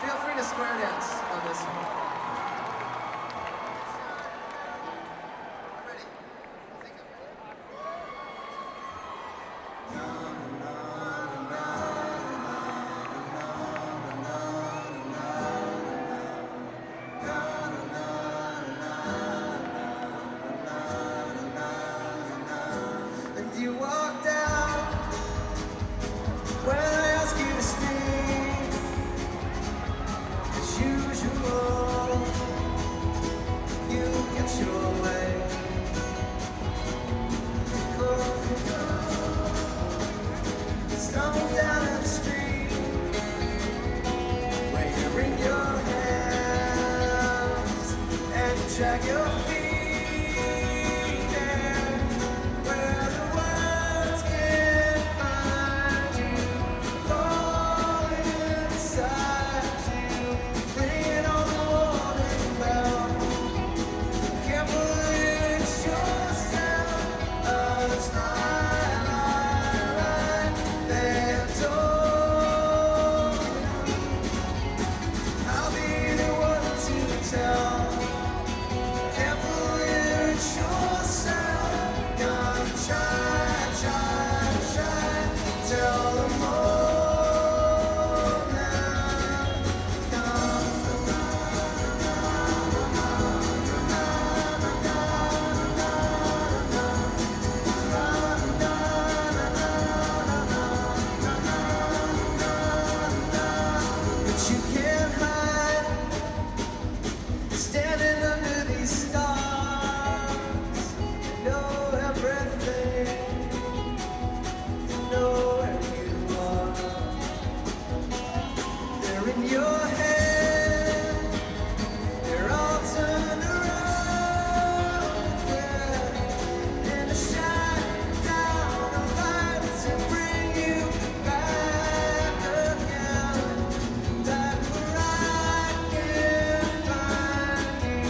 Feel free to square dance on this one. You walked out when I asked you to stay. As usual, you get your way. Stumble down the street, where you wring your hands and you drag your feet. Standing under these stars, you know everything, you know where you are. They're in your head, they're all turned around, yeah. And they shine down the light to bring you back again. Back where I can find you.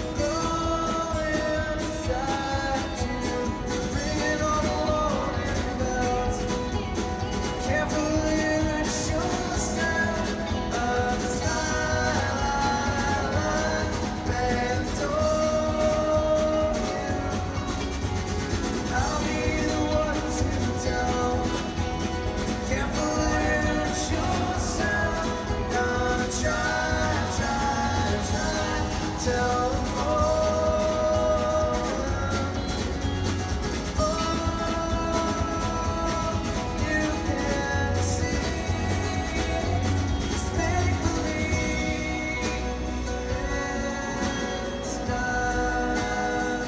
Tell them all, you can see it's make-believe, it's not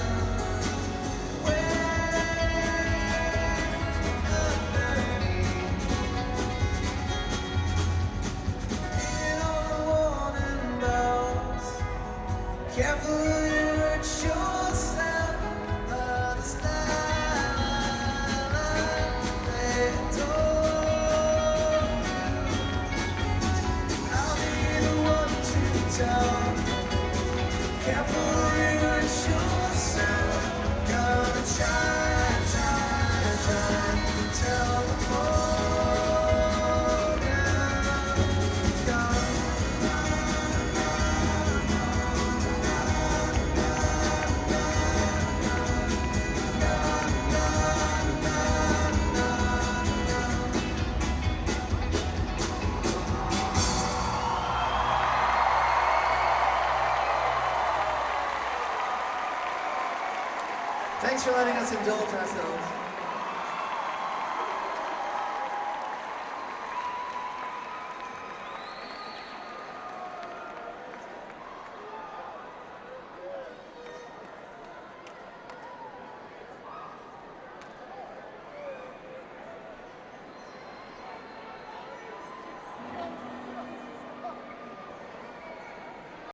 careful you hurt yourself, others they adore you. I'll be the one to tell. Careful you hurt yourself, gonna try to tell them all now. Thanks for letting us indulge ourselves.